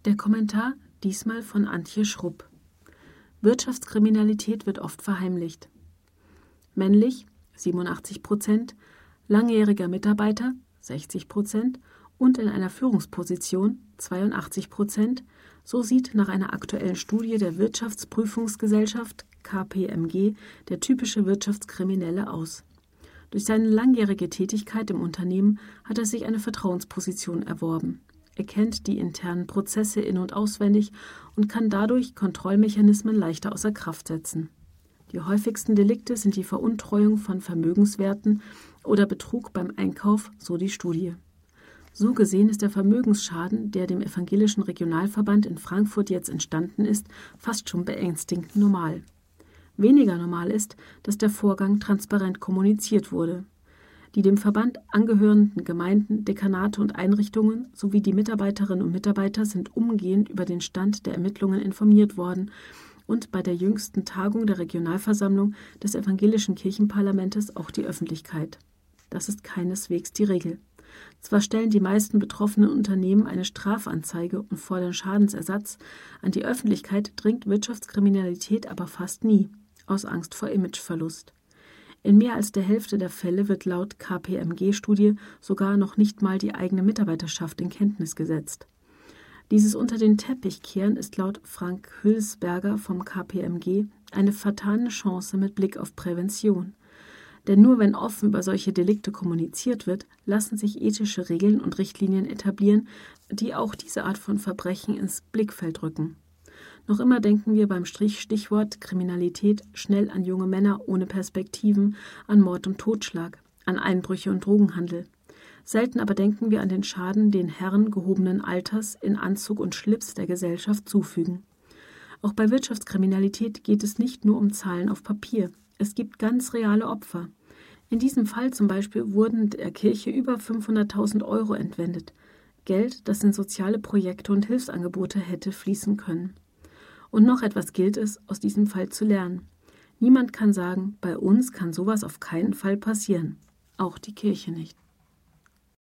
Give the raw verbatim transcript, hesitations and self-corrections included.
Der Kommentar diesmal von Antje Schrupp. Wirtschaftskriminalität wird oft verheimlicht. Männlich siebenundachtzig Prozent, langjähriger Mitarbeiter sechzig Prozent und in einer Führungsposition zweiundachtzig Prozent, so sieht nach einer aktuellen Studie der Wirtschaftsprüfungsgesellschaft K P M G der typische Wirtschaftskriminelle aus. Durch seine langjährige Tätigkeit im Unternehmen hat er sich eine Vertrauensposition erworben. Er kennt die internen Prozesse in- und auswendig und kann dadurch Kontrollmechanismen leichter außer Kraft setzen. Die häufigsten Delikte sind die Veruntreuung von Vermögenswerten oder Betrug beim Einkauf, so die Studie. So gesehen ist der Vermögensschaden, der dem Evangelischen Regionalverband in Frankfurt jetzt entstanden ist, fast schon beängstigend normal. Weniger normal ist, dass der Vorgang transparent kommuniziert wurde. Die dem Verband angehörenden Gemeinden, Dekanate und Einrichtungen sowie die Mitarbeiterinnen und Mitarbeiter sind umgehend über den Stand der Ermittlungen informiert worden und bei der jüngsten Tagung der Regionalversammlung des Evangelischen Kirchenparlamentes auch die Öffentlichkeit. Das ist keineswegs die Regel. Zwar stellen die meisten betroffenen Unternehmen eine Strafanzeige und fordern Schadensersatz, an die Öffentlichkeit dringt Wirtschaftskriminalität aber fast nie, aus Angst vor Imageverlust. In mehr als der Hälfte der Fälle wird laut K P M G-Studie sogar noch nicht mal die eigene Mitarbeiterschaft in Kenntnis gesetzt. Dieses unter den Teppich kehren ist laut Frank Hülsberger vom K P M G eine vertane Chance mit Blick auf Prävention. Denn nur wenn offen über solche Delikte kommuniziert wird, lassen sich ethische Regeln und Richtlinien etablieren, die auch diese Art von Verbrechen ins Blickfeld rücken. Noch immer denken wir beim Strich-Stichwort Kriminalität schnell an junge Männer ohne Perspektiven, an Mord und Totschlag, an Einbrüche und Drogenhandel. Selten aber denken wir an den Schaden, den Herren gehobenen Alters in Anzug und Schlips der Gesellschaft zufügen. Auch bei Wirtschaftskriminalität geht es nicht nur um Zahlen auf Papier. Es gibt ganz reale Opfer. In diesem Fall zum Beispiel wurden der Kirche über fünfhunderttausend Euro entwendet. Geld, das in soziale Projekte und Hilfsangebote hätte fließen können. Und noch etwas gilt es, aus diesem Fall zu lernen. Niemand kann sagen, bei uns kann sowas auf keinen Fall passieren. Auch die Kirche nicht.